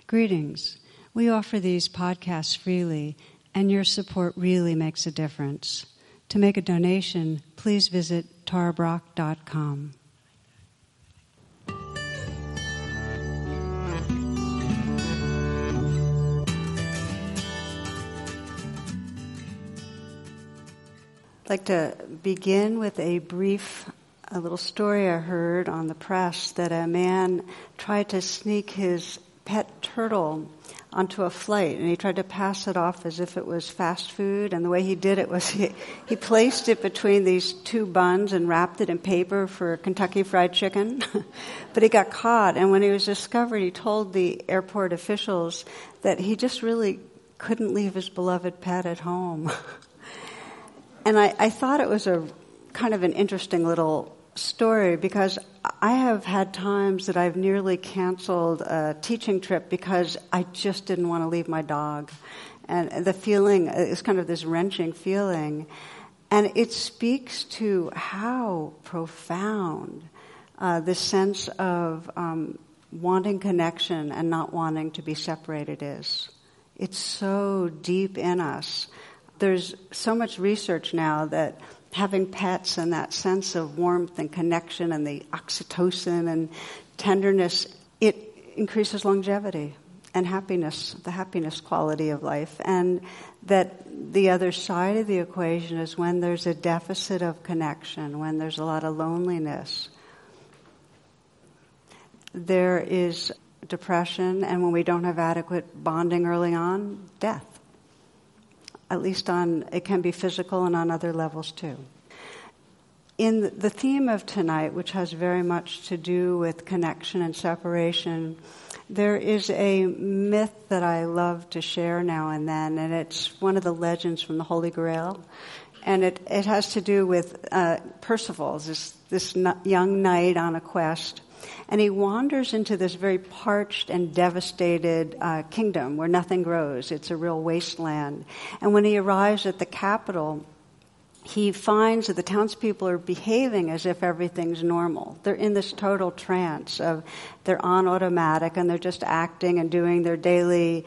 Greetings. We offer these podcasts freely, and your support really makes a difference. To make a donation, please visit tarabrach.com. I'd like to begin with a little story I heard on the press that a man tried to sneak his pet turtle onto a flight, and he tried to pass it off as if it was fast food, and the way he did it was he placed it between these two buns and wrapped it in paper for Kentucky Fried Chicken. But he got caught, and when he was discovered, he told the airport officials that he just really couldn't leave his beloved pet at home. And I thought it was a kind of an interesting little story, because I have had times that I've nearly canceled a teaching trip because I just didn't want to leave my dog. And the feeling is kind of this wrenching feeling. And it speaks to how profound this sense of wanting connection and not wanting to be separated is. It's so deep in us. There's so much research now that having pets and that sense of warmth and connection and the oxytocin and tenderness, it increases longevity and happiness, the happiness quality of life. And that the other side of the equation is when there's a deficit of connection, when there's a lot of loneliness, there is depression, and when we don't have adequate bonding early on, death. At least it can be physical and on other levels too. In the theme of tonight, which has very much to do with connection and separation, there is a myth that I love to share now and then, and it's one of the legends from the Holy Grail. And it has to do with Percival, this young knight on a quest. And he wanders into this very parched and devastated kingdom where nothing grows. It's a real wasteland. And when he arrives at the capital, he finds that the townspeople are behaving as if everything's normal. They're in this total trance of they're on automatic and they're just acting and doing their daily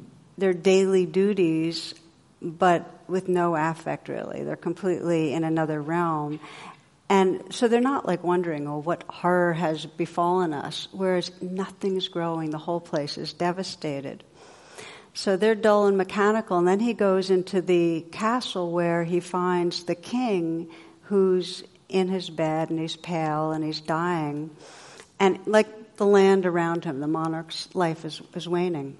duties, but with no affect really. They're completely in another realm. And so they're not like wondering, oh, what horror has befallen us, whereas nothing's growing. The whole place is devastated. So they're dull and mechanical, and then he goes into the castle where he finds the king who's in his bed, and he's pale, and he's dying. And like the land around him, the monarch's life is waning.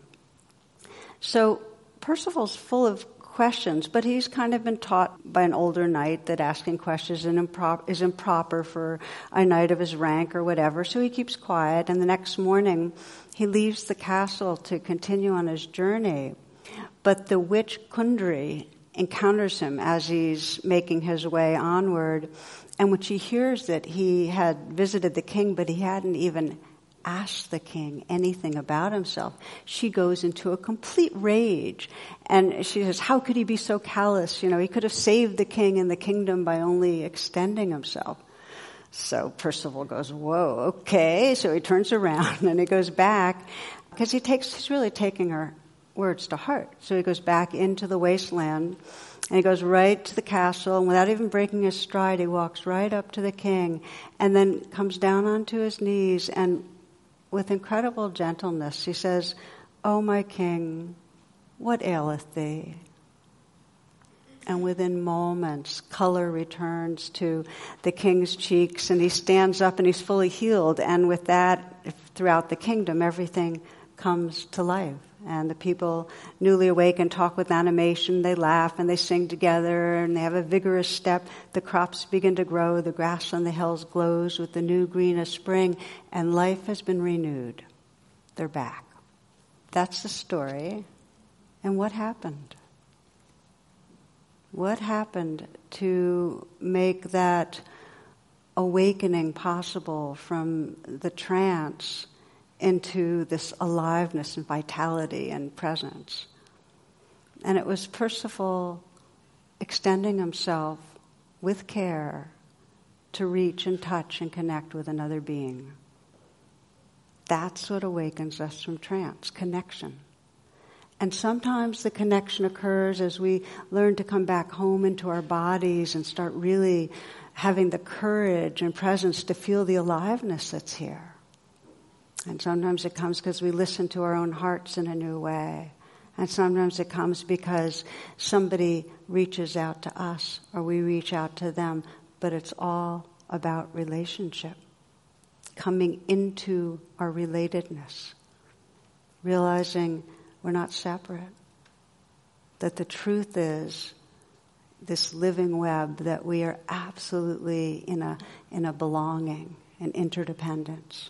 So Percival's full of questions, but he's kind of been taught by an older knight that asking questions is improper for a knight of his rank or whatever, so he keeps quiet, and the next morning he leaves the castle to continue on his journey. But the witch Kundry encounters him as he's making his way onward, and when she hears that he had visited the king, but he hadn't even asked the king anything about himself, she goes into a complete rage. And she says, how could he be so callous? He could have saved the king and the kingdom by only extending himself. So Percival goes, whoa, okay. So he turns around and he goes back, because he's really taking her words to heart. So he goes back into the wasteland, and he goes right to the castle, and without even breaking his stride, he walks right up to the king, and then comes down onto his knees, and with incredible gentleness, he says, "O my king, what aileth thee?" And within moments, color returns to the king's cheeks, and he stands up and he's fully healed. And with that, throughout the kingdom, everything comes to life. And the people newly awakened talk with animation, they laugh and they sing together, and they have a vigorous step. The crops begin to grow, the grass on the hills glows with the new green of spring, and life has been renewed. They're back. That's the story. And what happened? What happened to make that awakening possible from the trance into this aliveness and vitality and presence? And it was Percival extending himself with care to reach and touch and connect with another being. That's what awakens us from trance, connection. And sometimes the connection occurs as we learn to come back home into our bodies and start really having the courage and presence to feel the aliveness that's here. And sometimes it comes because we listen to our own hearts in a new way. And sometimes it comes because somebody reaches out to us or we reach out to them. But it's all about relationship. Coming into our relatedness. Realizing we're not separate. That the truth is this living web, that we are absolutely in a belonging and interdependence.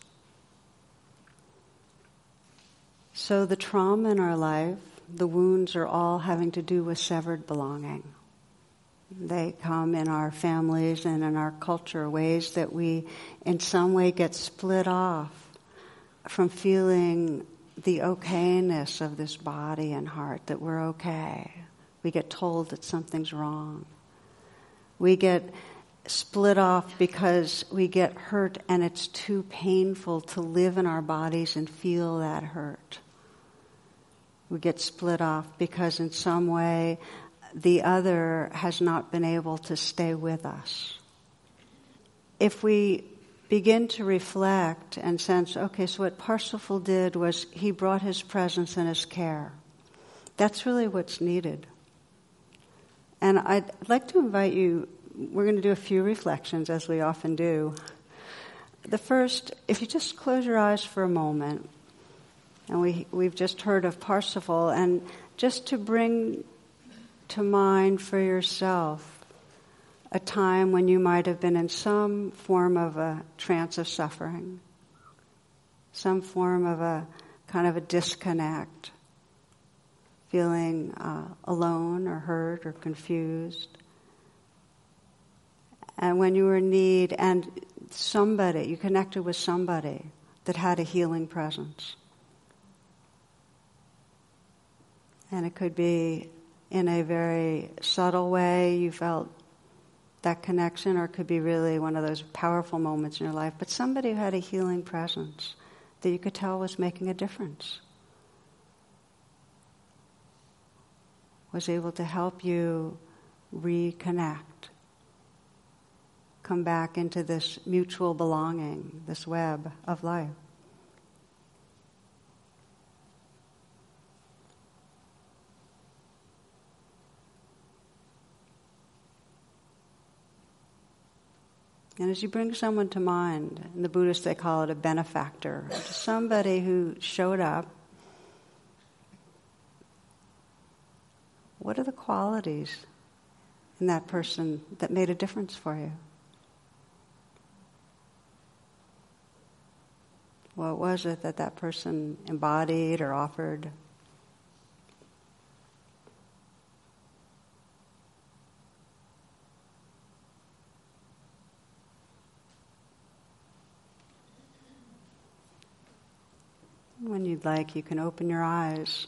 So the trauma in our life, the wounds are all having to do with severed belonging. They come in our families and in our culture, ways that we in some way get split off from feeling the okayness of this body and heart, that we're okay. We get told that something's wrong. We get split off because we get hurt and it's too painful to live in our bodies and feel that hurt. We get split off because in some way the other has not been able to stay with us. If we begin to reflect and sense, okay, so what Parsifal did was he brought his presence and his care. That's really what's needed. And I'd like to invite you, we're going to do a few reflections as we often do. The first, if you just close your eyes for a moment, and we've just heard of Parsifal, and just to bring to mind for yourself a time when you might have been in some form of a trance of suffering, some form of a kind of a disconnect, feeling alone or hurt or confused. And when you were in need and somebody, you connected with somebody that had a healing presence. And it could be in a very subtle way you felt that connection, or it could be really one of those powerful moments in your life. But somebody who had a healing presence that you could tell was making a difference, was able to help you reconnect, come back into this mutual belonging, this web of life. And as you bring someone to mind, in the Buddhists they call it a benefactor, somebody who showed up. What are the qualities in that person that made a difference for you? What was it that that person embodied or offered? When you'd like, you can open your eyes.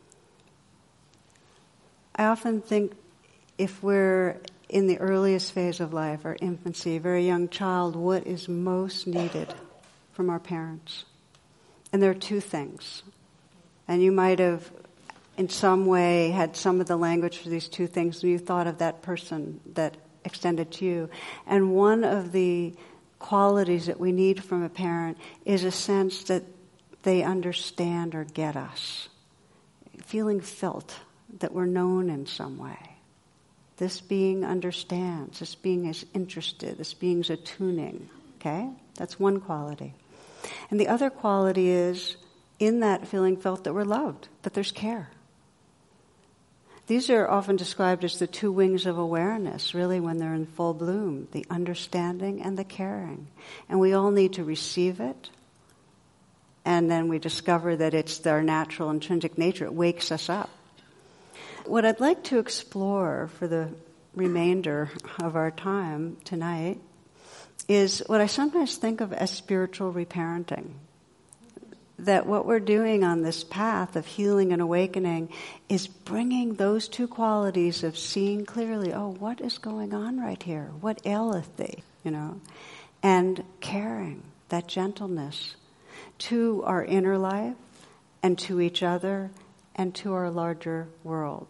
I often think if we're in the earliest phase of life, our infancy, a very young child, what is most needed from our parents? And there are two things. And you might have, in some way, had some of the language for these two things when you thought of that person that extended to you. And one of the qualities that we need from a parent is a sense that they understand or get us. Feeling felt, that we're known in some way. This being understands, this being is interested, this being is attuning. Okay? That's one quality. And the other quality is, in that feeling felt, that we're loved, that there's care. These are often described as the two wings of awareness, really, when they're in full bloom, the understanding and the caring. And we all need to receive it. And then we discover that it's our natural intrinsic nature. It wakes us up. What I'd like to explore for the remainder of our time tonight is what I sometimes think of as spiritual reparenting. That what we're doing on this path of healing and awakening is bringing those two qualities of seeing clearly, oh, what is going on right here? What aileth thee? And caring, that gentleness, to our inner life and to each other and to our larger world.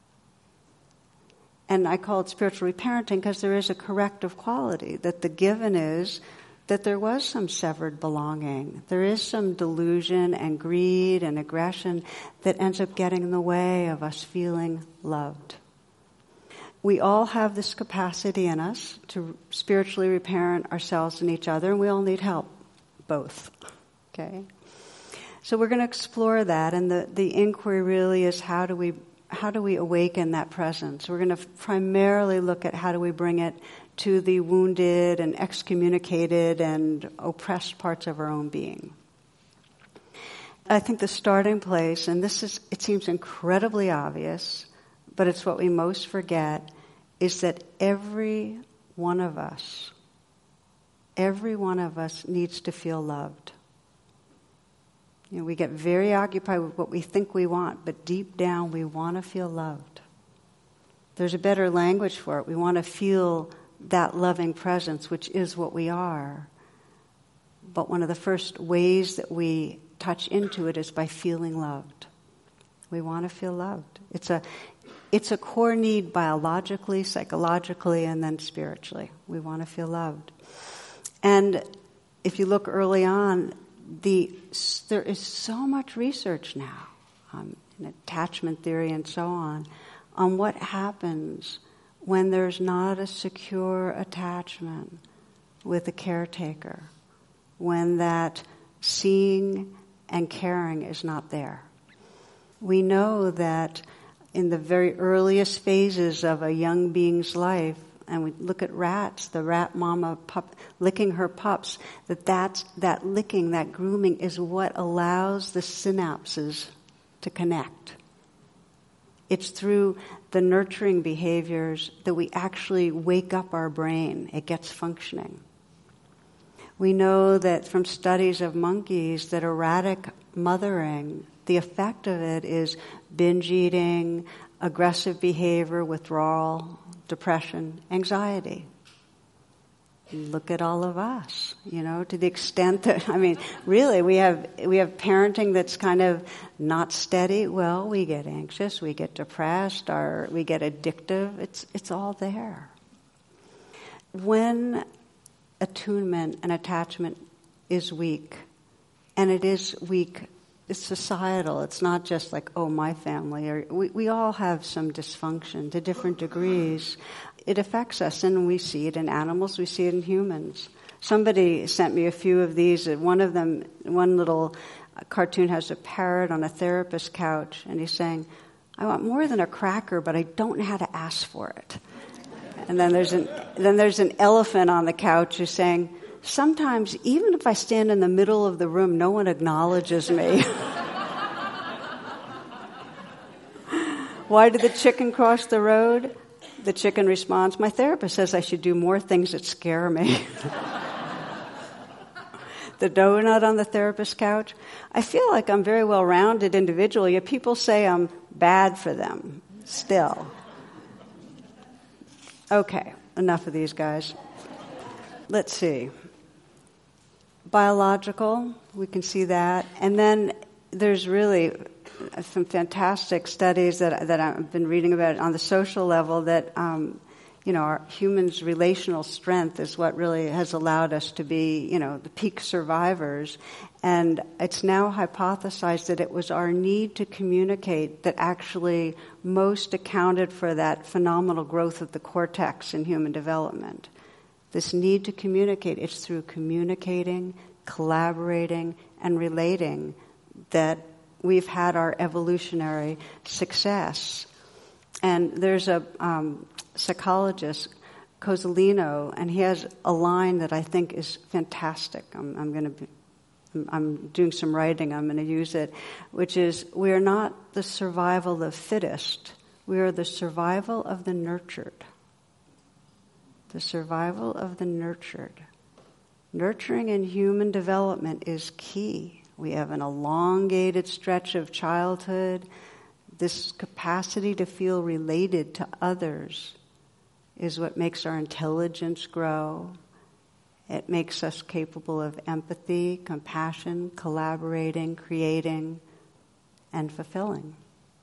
And I call it spiritual reparenting because there is a corrective quality, that the given is that there was some severed belonging. There is some delusion and greed and aggression that ends up getting in the way of us feeling loved. We all have this capacity in us to spiritually reparent ourselves and each other, and we all need help, both. Okay? So we're going to explore that, and the inquiry really is how do we awaken that presence? We're going to primarily look at how do we bring it to the wounded and excommunicated and oppressed parts of our own being. I think the starting place, and it seems incredibly obvious, but it's what we most forget, is that every one of us needs to feel loved. You know, we get very occupied with what we think we want, but deep down we want to feel loved. There's a better language for it. We want to feel that loving presence, which is what we are. But one of the first ways that we touch into it is by feeling loved. We want to feel loved. It's a core need biologically, psychologically, and then spiritually. We want to feel loved. And if you look early on, there is so much research now in attachment theory and so on what happens when there's not a secure attachment with a caretaker, when that seeing and caring is not there. We know that in the very earliest phases of a young being's life, and we look at rats, the rat mama licking her pups, that licking, that grooming is what allows the synapses to connect. It's through the nurturing behaviors that we actually wake up our brain. It gets functioning. We know that from studies of monkeys that erratic mothering, the effect of it is binge eating, aggressive behavior, withdrawal, depression, anxiety. Look at all of us, to the extent that, really, we have parenting that's kind of not steady. Well, we get anxious, we get depressed, we get addictive. It's all there. When attunement and attachment is weak, and it is weak, it's societal. It's not just like, oh, my family. Or we all have some dysfunction to different degrees. It affects us, and we see it in animals, we see it in humans. Somebody sent me a few of these. One of them, one little cartoon has a parrot on a therapist's couch, and he's saying, I want more than a cracker, but I don't know how to ask for it. And then there's an elephant on the couch who's saying, sometimes, even if I stand in the middle of the room, no one acknowledges me. Why did the chicken cross the road? The chicken responds, my therapist says I should do more things that scare me. The donut on the therapist's couch. I feel like I'm very well-rounded individually, yet people say I'm bad for them still. Okay, enough of these guys. Let's see. Biological, we can see that. And then there's really some fantastic studies that I've been reading about on the social level that, our humans' relational strength is what really has allowed us to be, the peak survivors. And it's now hypothesized that it was our need to communicate that actually most accounted for that phenomenal growth of the cortex in human development. This need to communicate, it's through communicating, collaborating, and relating that we've had our evolutionary success. And there's a psychologist, Cozzolino, and he has a line that I think is fantastic. I'm doing some writing, I'm going to use it, which is, we are not the survival of the fittest, we are the survival of the nurtured. The survival of the nurtured. Nurturing in human development is key. We have an elongated stretch of childhood. This capacity to feel related to others is what makes our intelligence grow. It makes us capable of empathy, compassion, collaborating, creating, and fulfilling.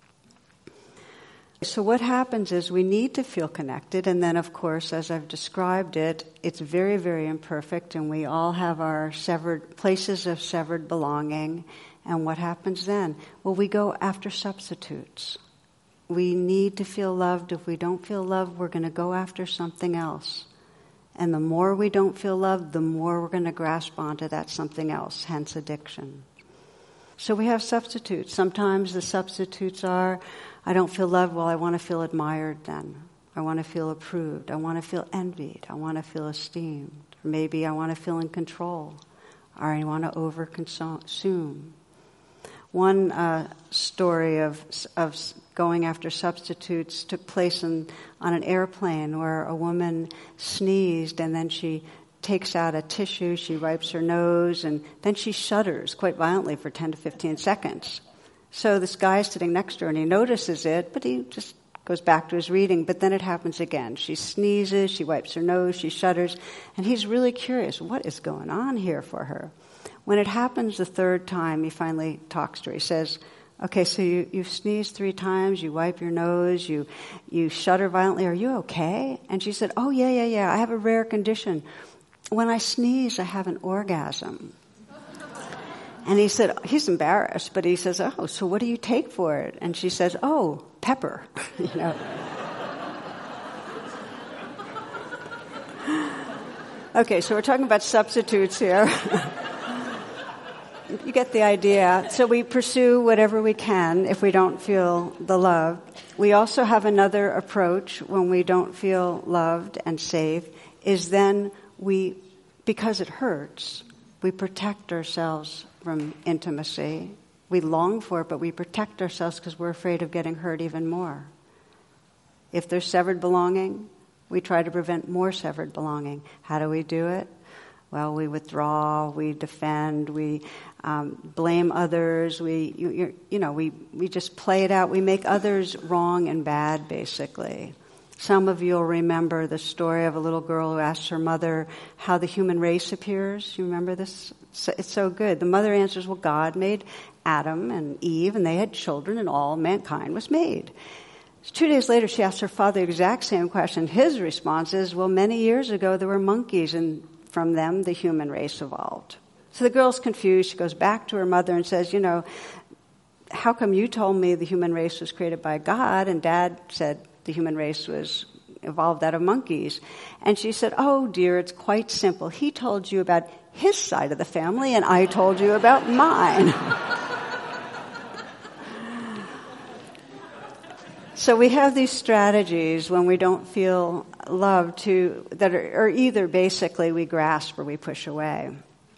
So what happens is we need to feel connected, and then, of course, as I've described it, it's very, very imperfect, and we all have our severed places of severed belonging. And what happens then? Well, we go after substitutes. We need to feel loved. If we don't feel loved, we're going to go after something else. And the more we don't feel loved, the more we're going to grasp onto that something else, hence addiction. So we have substitutes. Sometimes the substitutes are, I don't feel loved, well, I want to feel admired then. I want to feel approved. I want to feel envied. I want to feel esteemed. Or maybe I want to feel in control. Or I want to overconsume. One story of going after substitutes took place on an airplane where a woman sneezed and then she takes out a tissue, she wipes her nose, and then she shudders quite violently for 10 to 15 seconds. So this guy is sitting next to her and he notices it, but he just goes back to his reading. But then it happens again. She sneezes, she wipes her nose, she shudders, and he's really curious. What is going on here for her? When it happens the third time, he finally talks to her. He says, okay, so you've sneezed 3 times, you wipe your nose, you shudder violently. Are you okay? And she said, oh, yeah. I have a rare condition. When I sneeze, I have an orgasm. And he said, he's embarrassed, but he says, oh, so what do you take for it? And she says, oh, pepper. You know. Okay, so we're talking about substitutes here. You get the idea. So we pursue whatever we can if we don't feel the love. We also have another approach when we don't feel loved and safe, is then because it hurts, we protect ourselves from intimacy. We long for it, but we protect ourselves because we're afraid of getting hurt even more. If there's severed belonging, we try to prevent more severed belonging. How do we do it? Well, we withdraw, we defend, we blame others, we just play it out. We make others wrong and bad, basically. Some of you will remember the story of a little girl who asked her mother how the human race appears. You remember this? It's so good. The mother answers, well, God made Adam and Eve, and they had children, and all mankind was made. 2 days later, she asked her father the exact same question. His response is, well, many years ago, there were monkeys, and from them, the human race evolved. So the girl's confused. She goes back to her mother and says, how come you told me the human race was created by God, and Dad said the human race was evolved out of monkeys? And she said, oh, dear, it's quite simple. He told you about his side of the family, and I told you about mine. So we have these strategies when we don't feel loved that are either basically we grasp or we push away.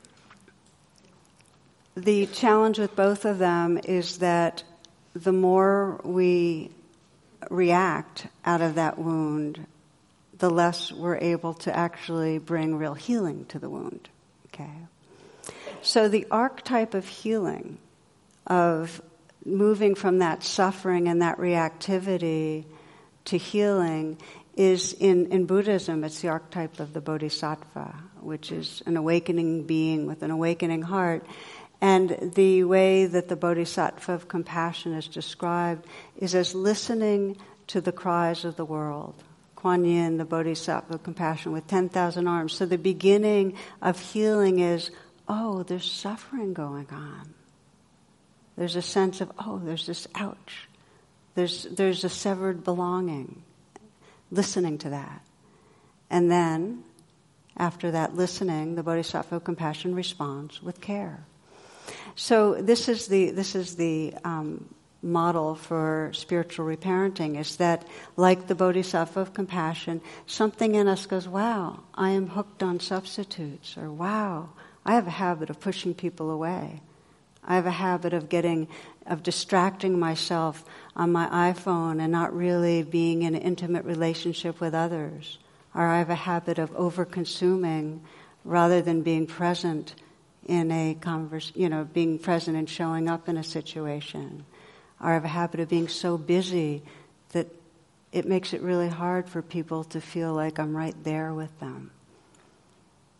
The challenge with both of them is that the more we react out of that wound, the less we're able to actually bring real healing to the wound. Okay? So the archetype of healing, of moving from that suffering and that reactivity to healing, is in Buddhism, it's the archetype of the bodhisattva, which is an awakening being with an awakening heart. And the way that the bodhisattva of compassion is described is as listening to the cries of the world. Kuan Yin, the bodhisattva of compassion with 10,000 arms. So the beginning of healing is, oh, there's suffering going on. There's a sense of, oh, there's this ouch. There's a severed belonging. Listening to that. And then, after that listening, the bodhisattva of compassion responds with care. So this is the model for spiritual reparenting, is that, like the bodhisattva of compassion, something in us goes, wow, I am hooked on substitutes, or wow, I have a habit of pushing people away. I have a habit of distracting myself on my iPhone and not really being in an intimate relationship with others. Or I have a habit of over-consuming rather than being present in a being present and showing up in a situation. Or I have a habit of being so busy that it makes it really hard for people to feel like I'm right there with them.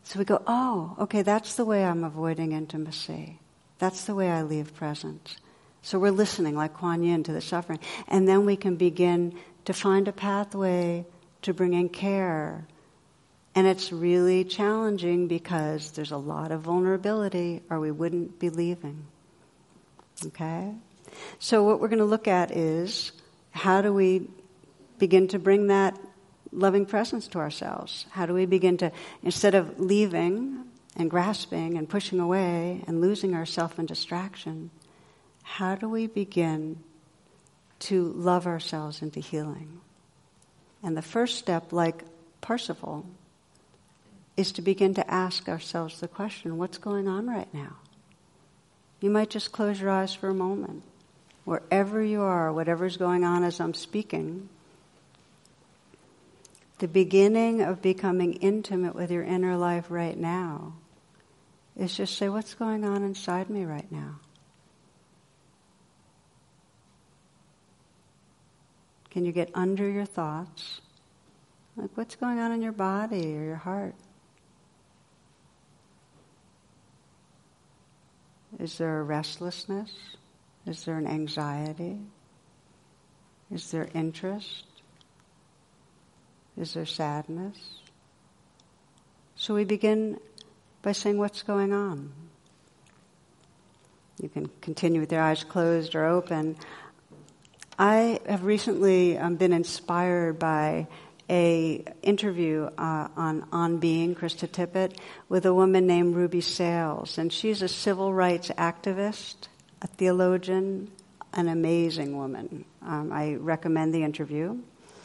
So we go, oh, okay, that's the way I'm avoiding intimacy. That's the way I leave presence. So we're listening, like Kuan Yin, to the suffering. And then we can begin to find a pathway to bring in care. And it's really challenging because there's a lot of vulnerability, or we wouldn't be leaving. Okay? So what we're going to look at is, how do we begin to bring that loving presence to ourselves? How do we begin to, instead of leaving and grasping and pushing away and losing ourselves in distraction, how do we begin to love ourselves into healing? And the first step, like Parsifal, is to begin to ask ourselves the question, what's going on right now? You might just close your eyes for a moment. Wherever you are, whatever's going on as I'm speaking, the beginning of becoming intimate with your inner life right now is just say, what's going on inside me right now? Can you get under your thoughts? Like, what's going on in your body or your heart? Is there a restlessness? Is there an anxiety? Is there interest? Is there sadness? So we begin by saying, what's going on? You can continue with your eyes closed or open. I have recently been inspired by a interview on Being, Krista Tippett, with a woman named Ruby Sales. And she's a civil rights activist, a theologian, an amazing woman. I recommend the interview.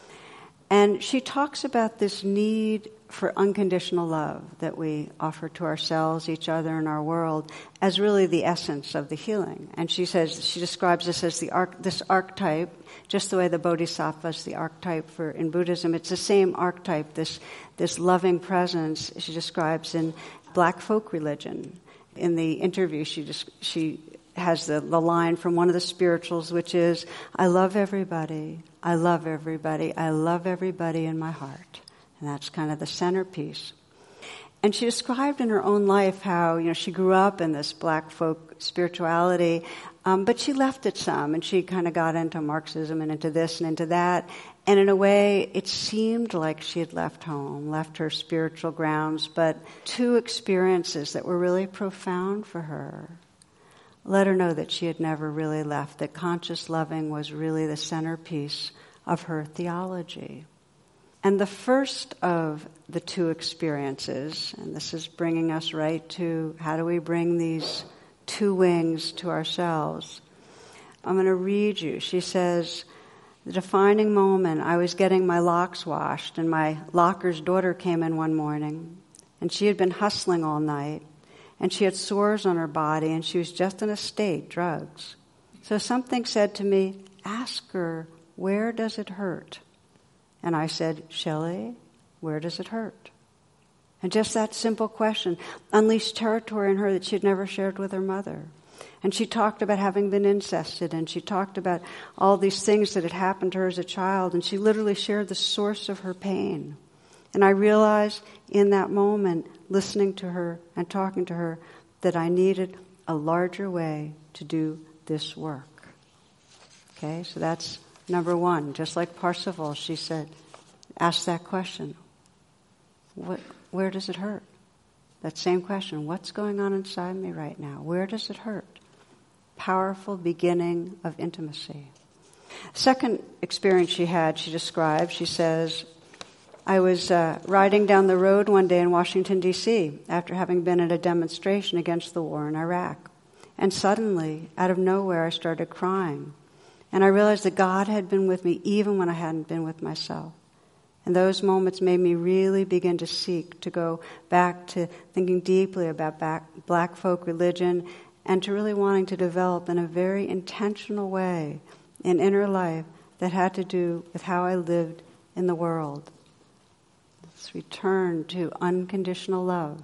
And she talks about this need for unconditional love that we offer to ourselves, each other, and our world as really the essence of the healing. And she describes this as this archetype, just the way the Bodhisattva is the archetype in Buddhism. It's the same archetype, this loving presence she describes in Black folk religion. In the interview, she has the line from one of the spirituals, which is, I love everybody, I love everybody, I love everybody in my heart. And that's kind of the centerpiece. And she described in her own life how, she grew up in this Black folk spirituality, but she left it some, and she kind of got into Marxism and into this and into that. And in a way, it seemed like she had left home, left her spiritual grounds, but two experiences that were really profound for her let her know that she had never really left, that conscious loving was really the centerpiece of her theology. And the first of the two experiences, and this is bringing us right to how do we bring these two wings to ourselves. I'm going to read you. She says, the defining moment, I was getting my locks washed, and my locker's daughter came in one morning, and she had been hustling all night, and she had sores on her body, and she was just in a state, drugs. So something said to me, ask her, where does it hurt? And I said, Shelley, where does it hurt? And just that simple question unleashed territory in her that she had never shared with her mother. And she talked about having been incested, and she talked about all these things that had happened to her as a child, and she literally shared the source of her pain. And I realized in that moment, listening to her and talking to her, that I needed a larger way to do this work. Okay, so that's number one. Just like Parsifal, she said, ask that question. Where does it hurt? That same question. What's going on inside me right now? Where does it hurt? Powerful beginning of intimacy. Second experience she had, she described, she says, I was riding down the road one day in Washington, D.C., after having been at a demonstration against the war in Iraq. And suddenly, out of nowhere, I started crying. And I realized that God had been with me even when I hadn't been with myself. And those moments made me really begin to seek, to go back to thinking deeply about Black folk religion, and to really wanting to develop in a very intentional way an inner life that had to do with how I lived in the world. Let's return to unconditional love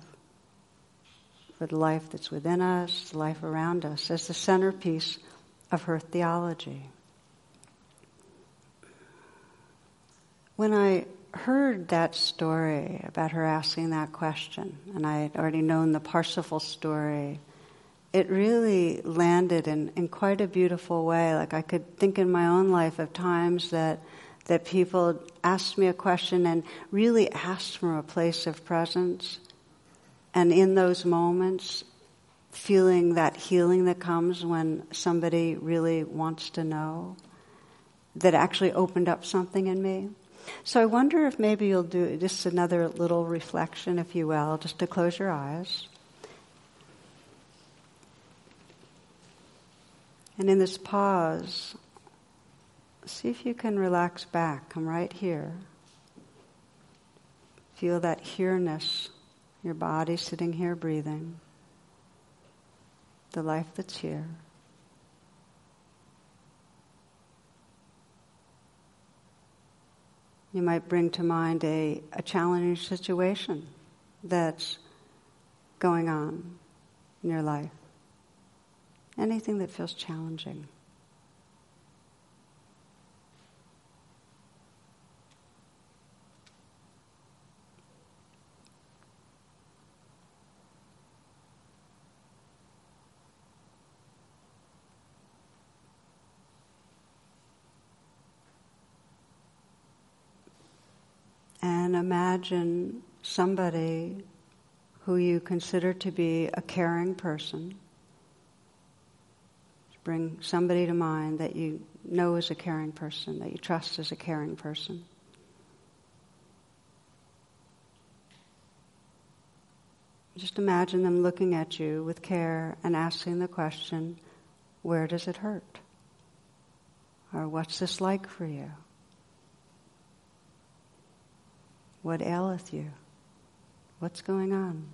for the life that's within us, the life around us, as the centerpiece of her theology. When I heard that story about her asking that question, and I had already known the Parsifal story, it really landed in quite a beautiful way. Like I could think in my own life of times that people asked me a question and really asked from a place of presence. And in those moments, feeling that healing that comes when somebody really wants to know, that actually opened up something in me. So I wonder if maybe you'll do just another little reflection, if you will, just to close your eyes. And in this pause, see if you can relax back. Come right here. Feel that here-ness, your body sitting here breathing, the life that's here. You might bring to mind a challenging situation that's going on in your life. Anything that feels challenging. And imagine somebody who you consider to be a caring person. Bring somebody to mind that you know is a caring person, that you trust as a caring person. Just imagine them looking at you with care and asking the question, where does it hurt? Or what's this like for you? What aileth you? What's going on?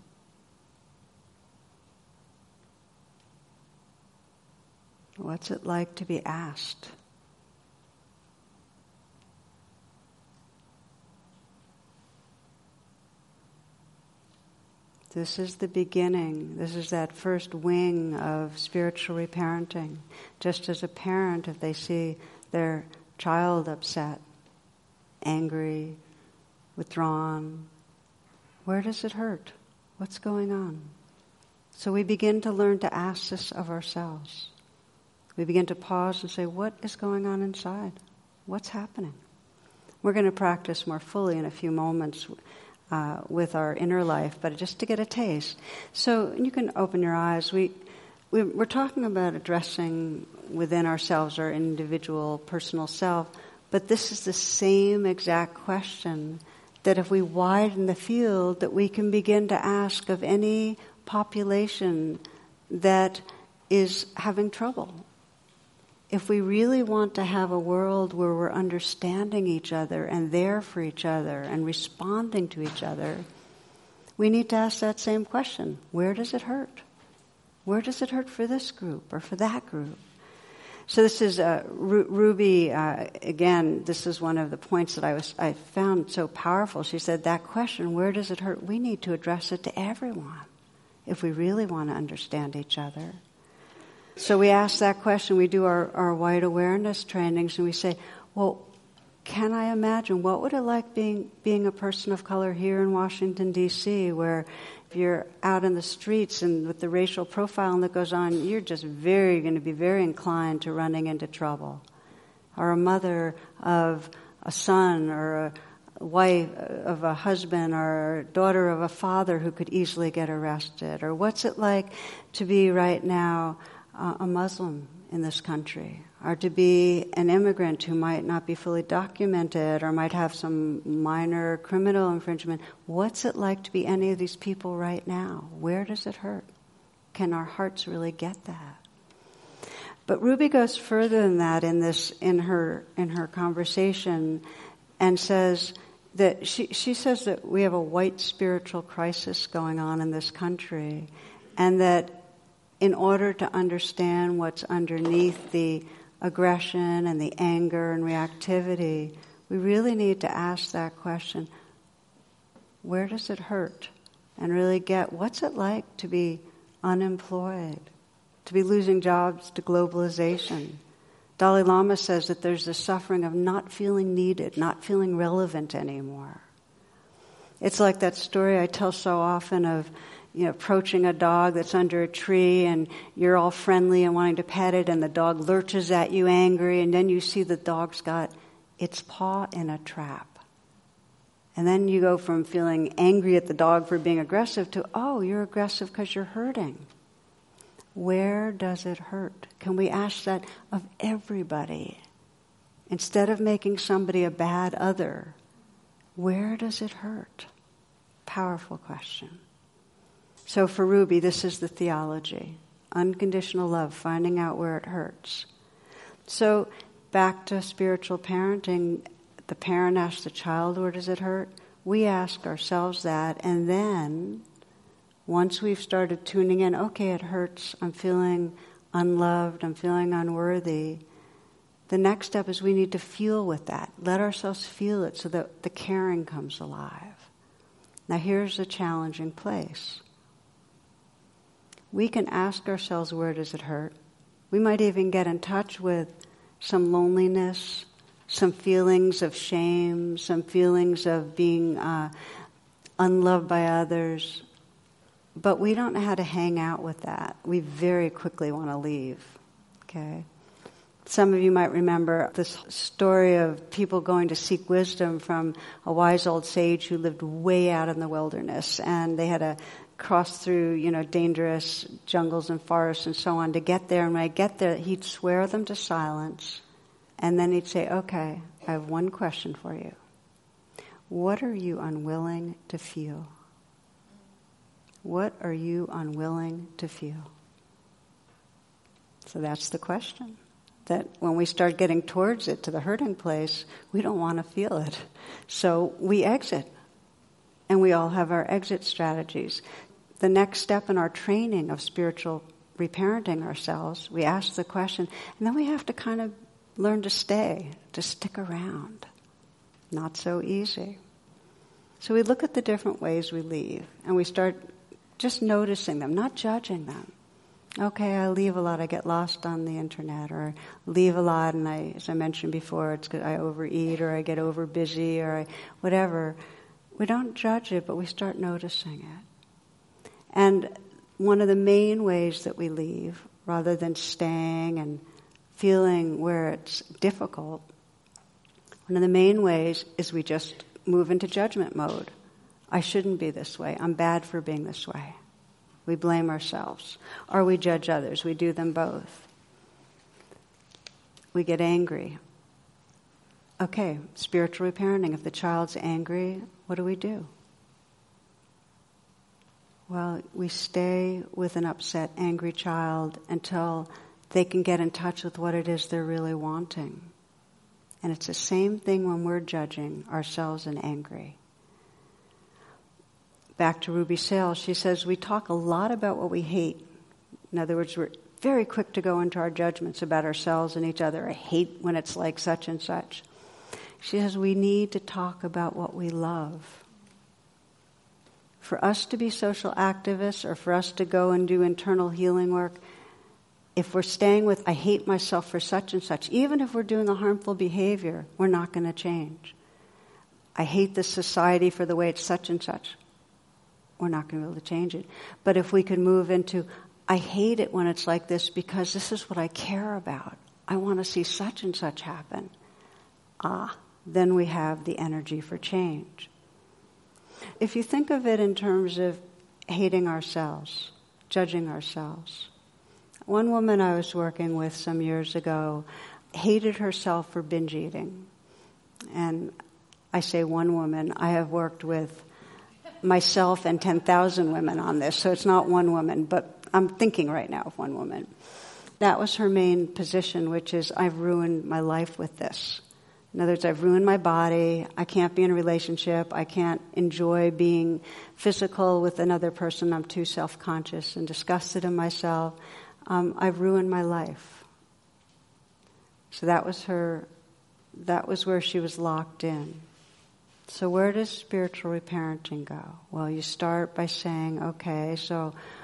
What's it like to be asked? This is the beginning. This is that first wing of spiritual reparenting. Just as a parent, if they see their child upset, angry, withdrawn, where does it hurt? What's going on? So we begin to learn to ask this of ourselves. We begin to pause and say, what is going on inside? What's happening? We're going to practice more fully in a few moments with our inner life, but just to get a taste. So you can open your eyes. We're talking about addressing within ourselves our individual personal self, but this is the same exact question that if we widen the field, that we can begin to ask of any population that is having trouble. If we really want to have a world where we're understanding each other and there for each other and responding to each other, we need to ask that same question. Where does it hurt? Where does it hurt for this group or for that group? So this is Ruby, again, this is one of the points that I found so powerful. She said that question, where does it hurt? We need to address it to everyone if we really want to understand each other. So we ask that question, we do our white awareness trainings, and we say, well, can I imagine, what would it like being a person of color here in Washington, D.C., where if you're out in the streets and with the racial profiling that goes on, you're just going to be very inclined to running into trouble. Or a mother of a son or a wife of a husband or a daughter of a father who could easily get arrested. Or what's it like to be right now a Muslim in this country, or to be an immigrant who might not be fully documented or might have some minor criminal infringement. What's it like to be any of these people right now? Where does it hurt? Can our hearts really get that? But Ruby goes further than that in her conversation and says that she says that we have a white spiritual crisis going on in this country, and that in order to understand what's underneath the aggression and the anger and reactivity, we really need to ask that question, where does it hurt? And really get, what's it like to be unemployed, to be losing jobs to globalization, Dalai Lama says that there's the suffering of not feeling needed, not feeling relevant anymore. It's like that story I tell so often of, approaching a dog that's under a tree and you're all friendly and wanting to pet it and the dog lurches at you angry and then you see the dog's got its paw in a trap. And then you go from feeling angry at the dog for being aggressive to, oh, you're aggressive because you're hurting. Where does it hurt? Can we ask that of everybody? Instead of making somebody a bad other, where does it hurt? Powerful question. So for Ruby, this is the theology. Unconditional love, finding out where it hurts. So back to spiritual parenting, the parent asks the child, where does it hurt? We ask ourselves that, and then once we've started tuning in, okay, it hurts, I'm feeling unloved, I'm feeling unworthy, the next step is we need to feel with that. Let ourselves feel it so that the caring comes alive. Now here's a challenging place. We can ask ourselves, where does it hurt? We might even get in touch with some loneliness, some feelings of shame, some feelings of being unloved by others. But we don't know how to hang out with that. We very quickly want to leave. Okay? Some of you might remember this story of people going to seek wisdom from a wise old sage who lived way out in the wilderness, and they had to cross through, dangerous jungles and forests and so on to get there. And when I get there, he'd swear them to silence, and then he'd say, okay, I have one question for you. What are you unwilling to feel? What are you unwilling to feel? So that's the question. That when we start getting towards it, to the hurting place, we don't want to feel it. So we exit. And we all have our exit strategies. The next step in our training of spiritual reparenting ourselves, we ask the question, and then we have to kind of learn to stay, to stick around. Not so easy. So we look at the different ways we leave, and we start just noticing them, not judging them. Okay, I leave a lot, I get lost on the internet, or leave a lot, and as I mentioned before, it's because I overeat, or I get over busy, or whatever. We don't judge it, but we start noticing it. And one of the main ways that we leave, rather than staying and feeling where it's difficult, one of the main ways is we just move into judgment mode. I shouldn't be this way. I'm bad for being this way. We blame ourselves. Or we judge others. We do them both. We get angry. Okay, spiritual reparenting. If the child's angry, what do? Well, we stay with an upset, angry child until they can get in touch with what it is they're really wanting. And it's the same thing when we're judging ourselves and angry. Back to Ruby Sales, she says we talk a lot about what we hate. In other words, we're very quick to go into our judgments about ourselves and each other. I hate when it's like such and such. She says we need to talk about what we love. For us to be social activists or for us to go and do internal healing work, if we're staying with, I hate myself for such and such, even if we're doing a harmful behavior, we're not going to change. I hate this society for the way it's such and such. We're not going to be able to change it. But if we could move into, I hate it when it's like this because this is what I care about. I want to see such and such happen. Then we have the energy for change. If you think of it in terms of hating ourselves, judging ourselves. One woman I was working with some years ago hated herself for binge eating. And I say one woman, I have worked with myself and 10,000 women on this, so it's not one woman, but I'm thinking right now of one woman. That was her main position, which is, I've ruined my life with this. In other words, I've ruined my body, I can't be in a relationship, I can't enjoy being physical with another person, I'm too self-conscious and disgusted in myself. I've ruined my life. So that was where she was locked in. So where does spiritual reparenting go? Well, you start by saying, okay, so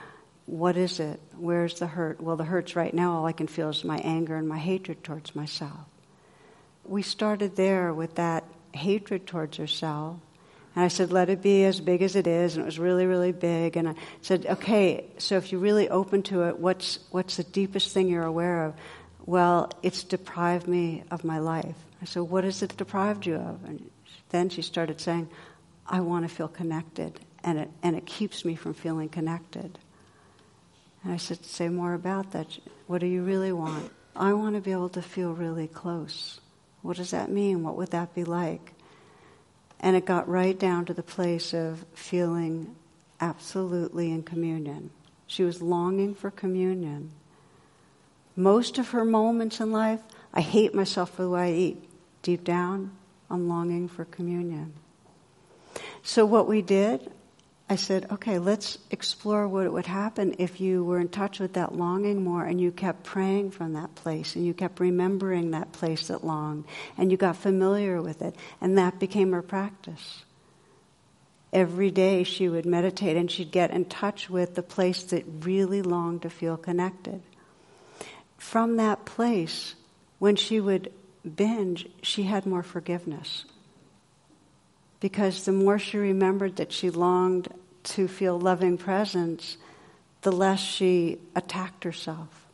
what is it? Where's the hurt? Well, the hurt's right now. All I can feel is my anger and my hatred towards myself. We started there with that hatred towards herself. And I said, let it be as big as it is. And it was really, really big. And I said, okay, so if you're really open to it, what's the deepest thing you're aware of? Well, it's deprived me of my life. I said, what has it deprived you of? And then she started saying, I want to feel connected. And it keeps me from feeling connected. And I said, say more about that. What do you really want? I want to be able to feel really close. What does that mean? What would that be like? And it got right down to the place of feeling absolutely in communion. She was longing for communion. Most of her moments in life, I hate myself for the way I eat. Deep down, I'm longing for communion. So what we did, I said, okay, let's explore what would happen if you were in touch with that longing more and you kept praying from that place and you kept remembering that place that longed and you got familiar with it, and that became her practice. Every day she would meditate and she'd get in touch with the place that really longed to feel connected. From that place, when she would binge, she had more forgiveness. Because the more she remembered that she longed to feel loving presence, the less she attacked herself.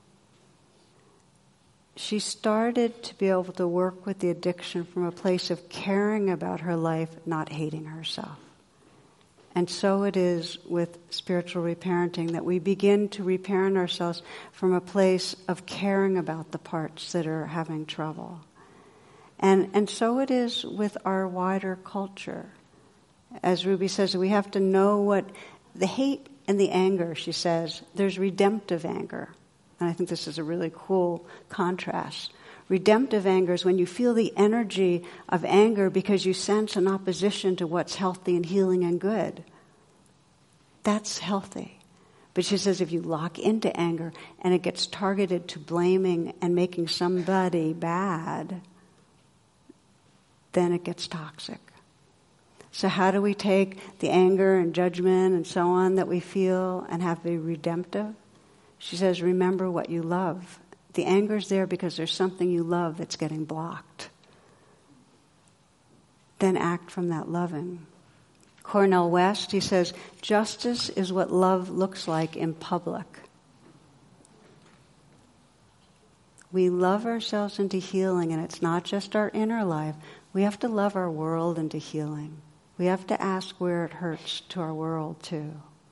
She started to be able to work with the addiction from a place of caring about her life, not hating herself. And so it is with spiritual reparenting, that we begin to reparent ourselves from a place of caring about the parts that are having trouble. And so it is with our wider culture. As Ruby says, we have to know what the hate and the anger, she says, there's redemptive anger. And I think this is a really cool contrast. Redemptive anger is when you feel the energy of anger because you sense an opposition to what's healthy and healing and good. That's healthy. But she says if you lock into anger and it gets targeted to blaming and making somebody bad, then it gets toxic. So how do we take the anger and judgment and so on that we feel and have the redemptive? She says, remember what you love. The anger's there because there's something you love that's getting blocked. Then act from that loving. Cornel West, he says, justice is what love looks like in public. We love ourselves into healing, and it's not just our inner life. We have to love our world into healing. We have to ask where it hurts to our world too.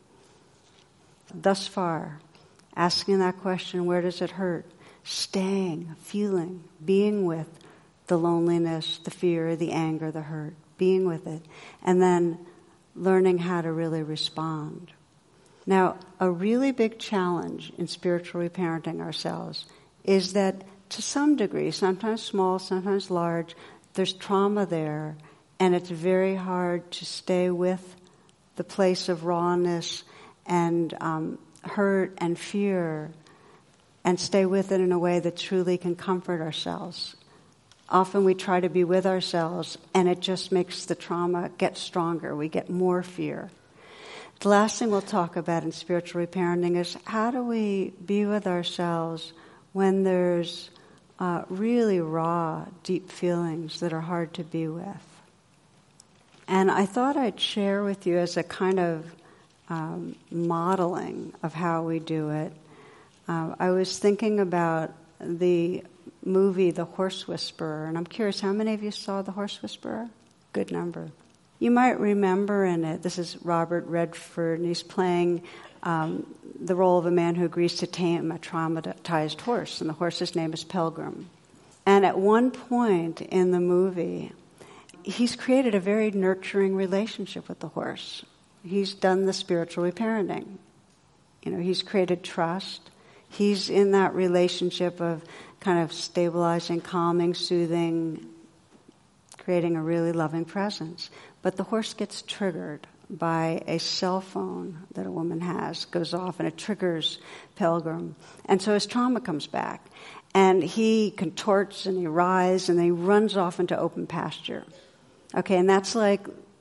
Thus far, asking that question, where does it hurt? Staying, feeling, being with the loneliness, the fear, the anger, the hurt, being with it, and then learning how to really respond. Now, a really big challenge in spiritual reparenting ourselves is that to some degree, sometimes small, sometimes large, there's trauma there, and it's very hard to stay with the place of rawness and hurt and fear and stay with it in a way that truly can comfort ourselves. Often we try to be with ourselves, and it just makes the trauma get stronger. We get more fear. The last thing we'll talk about in spiritual reparenting is how do we be with ourselves when there's really raw, deep feelings that are hard to be with. And I thought I'd share with you as a kind of modeling of how we do it. I was thinking about the movie The Horse Whisperer, and I'm curious, how many of you saw The Horse Whisperer? Good number. You might remember in it, this is Robert Redford, and he's playing the role of a man who agrees to tame a traumatized horse, and the horse's name is Pilgrim. And at one point in the movie, he's created a very nurturing relationship with the horse. He's done the spiritual reparenting. You know, he's created trust. He's in that relationship of kind of stabilizing, calming, soothing, creating a really loving presence. But the horse gets triggered by a cell phone that a woman has, goes off, and it triggers Pilgrim. And so his trauma comes back. And he contorts and he writhes and he runs off into open pasture. Okay, and that's like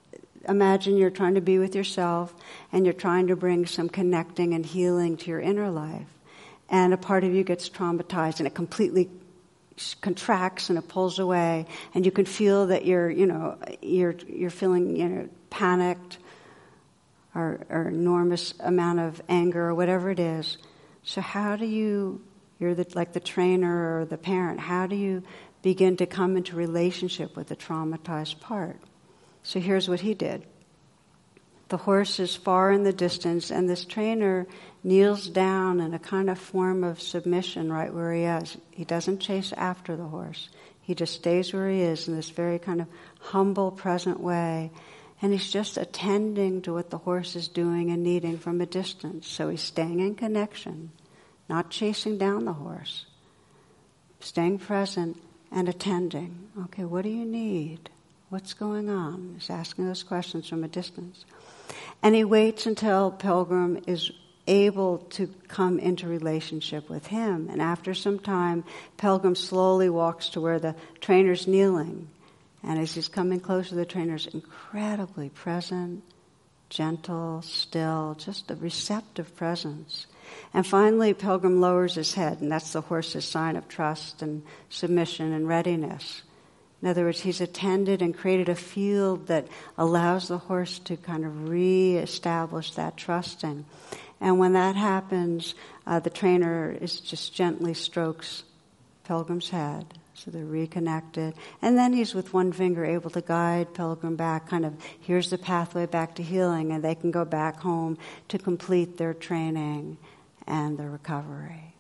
imagine you're trying to be with yourself and you're trying to bring some connecting and healing to your inner life. And a part of you gets traumatized and it completely contracts and it pulls away, and you can feel that you're feeling, panicked or enormous amount of anger or whatever it is. So how do you're like the trainer or the parent, how do you begin to come into relationship with the traumatized part? So here's what he did. The horse is far in the distance, and this trainer kneels down in a kind of form of submission right where he is. He doesn't chase after the horse. He just stays where he is in this very kind of humble, present way. And he's just attending to what the horse is doing and needing from a distance. So he's staying in connection, not chasing down the horse. Staying present and attending. Okay, what do you need? What's going on? He's asking those questions from a distance. And he waits until Pilgrim is able to come into relationship with him. And after some time, Pilgrim slowly walks to where the trainer's kneeling. And as he's coming closer, the trainer's incredibly present, gentle, still, just a receptive presence. And finally, Pilgrim lowers his head, and that's the horse's sign of trust and submission and readiness. In other words, he's attended and created a field that allows the horse to kind of re-establish that trusting. And when that happens, the trainer just gently strokes Pilgrim's head. So they're reconnected. And then he's with one finger able to guide Pilgrim back, kind of, here's the pathway back to healing, and they can go back home to complete their training and their recovery.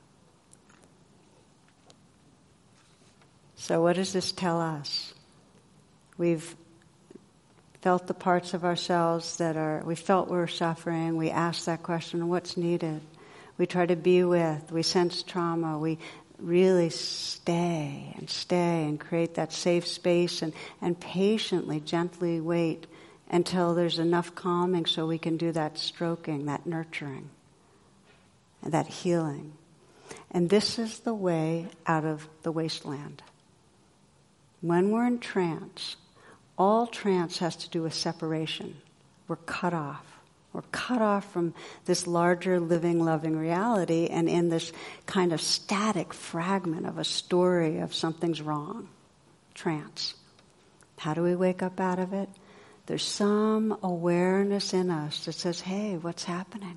So what does this tell us? We've felt the parts of ourselves we felt we're suffering. We ask that question, what's needed? We try to be with. We sense trauma. We really stay and create that safe space and patiently, gently wait until there's enough calming so we can do that stroking, that nurturing, and that healing. And this is the way out of the wasteland. When we're in trance, all trance has to do with separation. We're cut off. We're cut off from this larger, living, loving reality and in this kind of static fragment of a story of something's wrong. Trance. How do we wake up out of it? There's some awareness in us that says, hey, what's happening?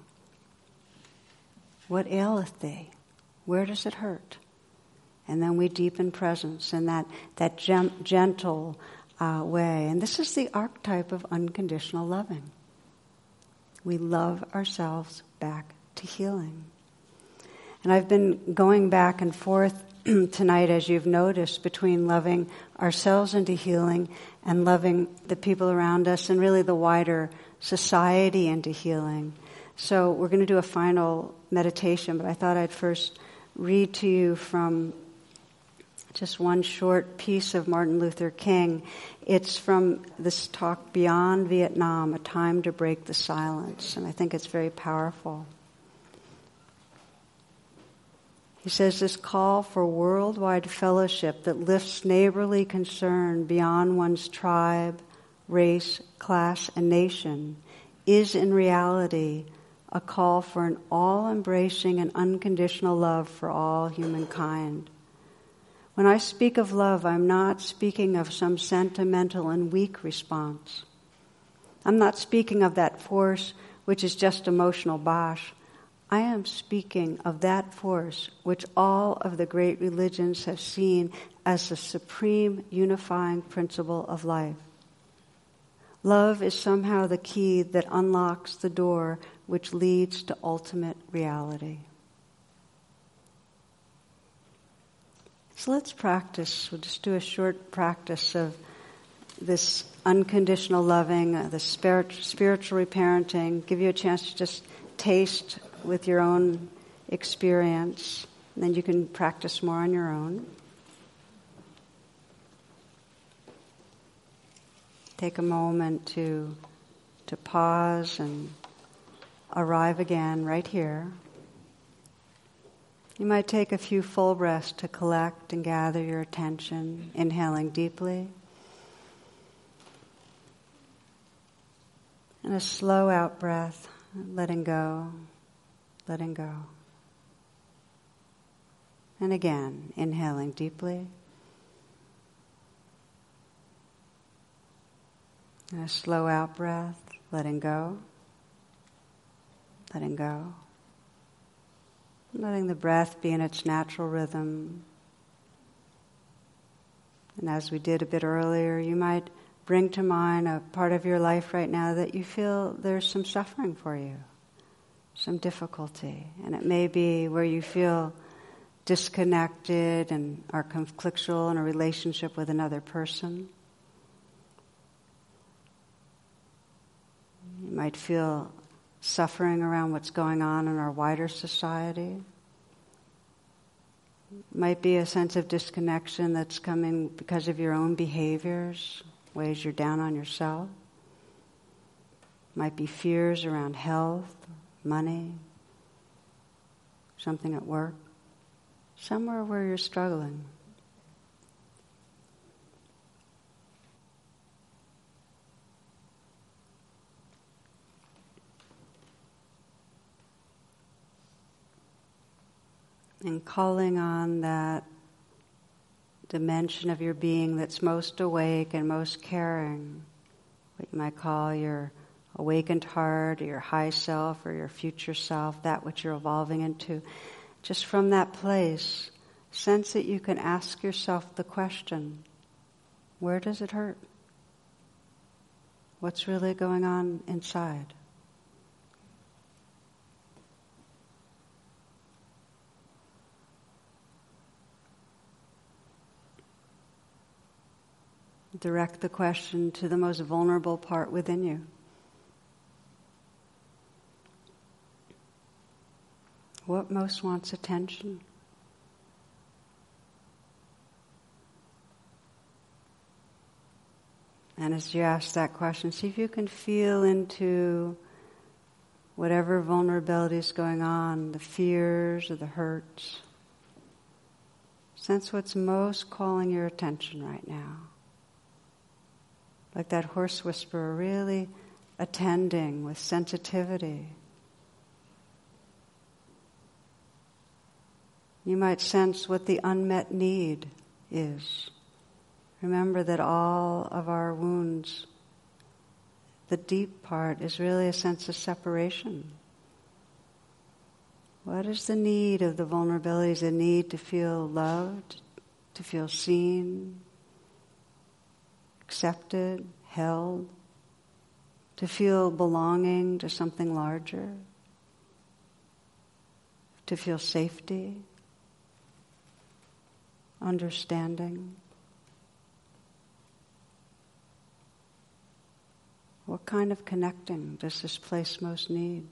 What aileth thee? Where does it hurt? And then we deepen presence in that gentle way. And this is the archetype of unconditional loving. We love ourselves back to healing. And I've been going back and forth tonight, as you've noticed, between loving ourselves into healing and loving the people around us and really the wider society into healing. So we're going to do a final meditation, but I thought I'd first read to you from just one short piece of Martin Luther King. It's from this talk, Beyond Vietnam, A Time to Break the Silence, and I think it's very powerful. He says, this call for worldwide fellowship that lifts neighborly concern beyond one's tribe, race, class, and nation is in reality a call for an all-embracing and unconditional love for all humankind. When I speak of love, I'm not speaking of some sentimental and weak response. I'm not speaking of that force which is just emotional bosh. I am speaking of that force which all of the great religions have seen as the supreme unifying principle of life. Love is somehow the key that unlocks the door which leads to ultimate reality. So let's practice. We'll just do a short practice of this unconditional loving, the spiritual reparenting. Give you a chance to just taste with your own experience. And then you can practice more on your own. Take a moment to pause and arrive again right here. You might take a few full breaths to collect and gather your attention, inhaling deeply. And a slow out breath, letting go, letting go. And again, inhaling deeply. And a slow out breath, letting go, letting go. Letting the breath be in its natural rhythm. And as we did a bit earlier, you might bring to mind a part of your life right now that you feel there's some suffering for you, some difficulty. And it may be where you feel disconnected and are conflictual in a relationship with another person. You might feel suffering around what's going on in our wider society. It might be a sense of disconnection that's coming because of your own behaviors, ways you're down on yourself. It might be fears around health, money, something at work, somewhere where you're struggling. And calling on that dimension of your being that's most awake and most caring, what you might call your awakened heart, or your high self, or your future self, that which you're evolving into. Just from that place, sense that you can ask yourself the question, where does it hurt? What's really going on inside? Direct the question to the most vulnerable part within you. What most wants attention? And as you ask that question, see if you can feel into whatever vulnerability is going on, the fears or the hurts. Sense what's most calling your attention right now. Like that horse whisperer, really attending with sensitivity. You might sense what the unmet need is. Remember that all of our wounds, the deep part is really a sense of separation. What is the need of the vulnerabilities? The need to feel loved, to feel seen, accepted, held, to feel belonging to something larger, to feel safety, understanding. What kind of connecting does this place most need?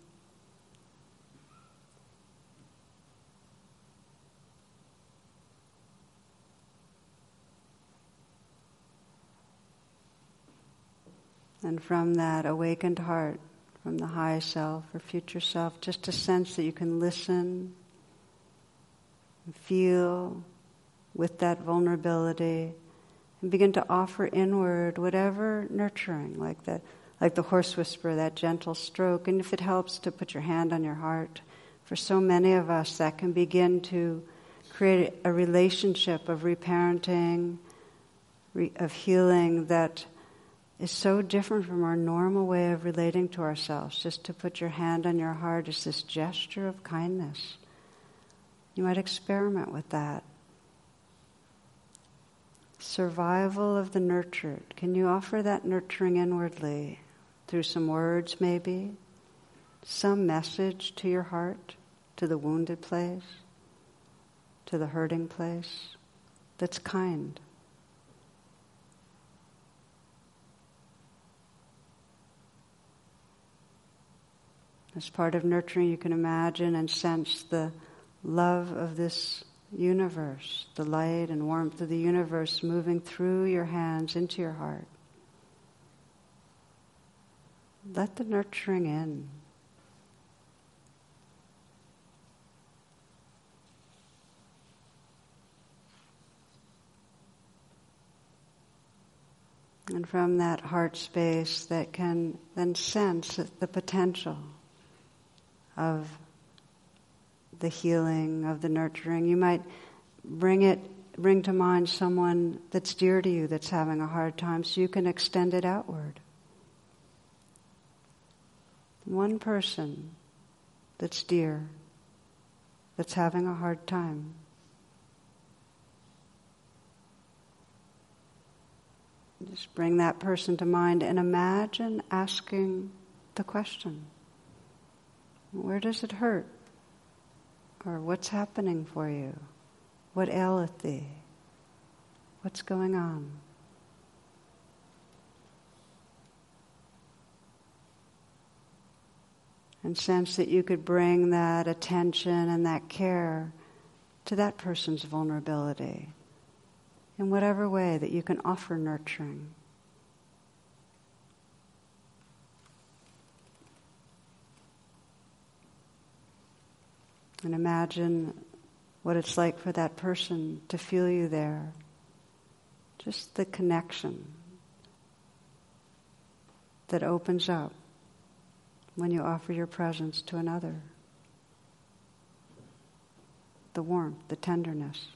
And from that awakened heart, from the high self or future self, just a sense that you can listen and feel with that vulnerability and begin to offer inward whatever nurturing, like the horse whisperer, that gentle stroke. And if it helps to put your hand on your heart, for so many of us that can begin to create a relationship of reparenting, of healing that is so different from our normal way of relating to ourselves. Just to put your hand on your heart is this gesture of kindness. You might experiment with that. Survival of the nurtured. Can you offer that nurturing inwardly through some words maybe? Some message to your heart, to the wounded place, to the hurting place, that's kind. As part of nurturing, you can imagine and sense the love of this universe, the light and warmth of the universe moving through your hands into your heart. Let the nurturing in. And from that heart space that can then sense the potential of the healing, of the nurturing, you might bring to mind someone that's dear to you that's having a hard time, so you can extend it outward. One person that's dear, that's having a hard time. Just bring that person to mind and imagine asking the question, where does it hurt? Or what's happening for you? What aileth thee? What's going on? And sense that you could bring that attention and that care to that person's vulnerability in whatever way that you can offer nurturing. And imagine what it's like for that person to feel you there. Just the connection that opens up when you offer your presence to another. The warmth, the tenderness.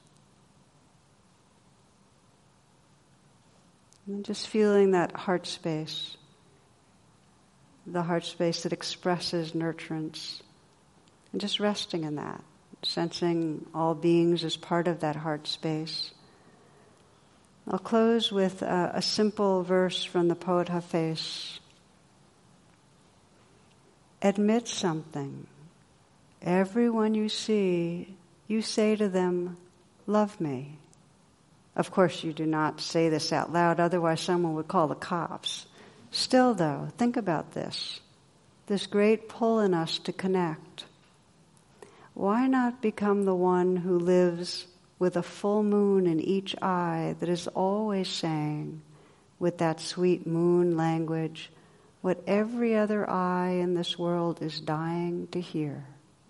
And just feeling that heart space, the heart space that expresses nurturance, and just resting in that, sensing all beings as part of that heart space. I'll close with a simple verse from the poet Hafez. Admit something. Everyone you see, you say to them, love me. Of course, you do not say this out loud, otherwise someone would call the cops. Still, though, think about this. This great pull in us to connect. Why not become the one who lives with a full moon in each eye that is always saying, with that sweet moon language, what every other eye in this world is dying to hear?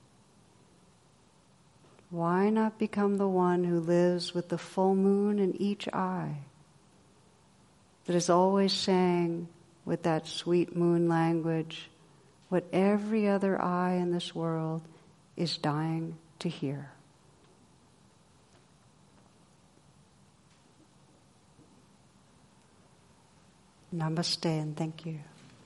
Why not become the one who lives with the full moon in each eye that is always saying, with that sweet moon language, what every other eye in this world is dying to hear? Namaste and thank you.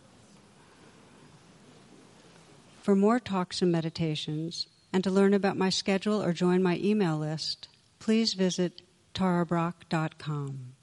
For more talks and meditations, and to learn about my schedule or join my email list, please visit tarabrach.com.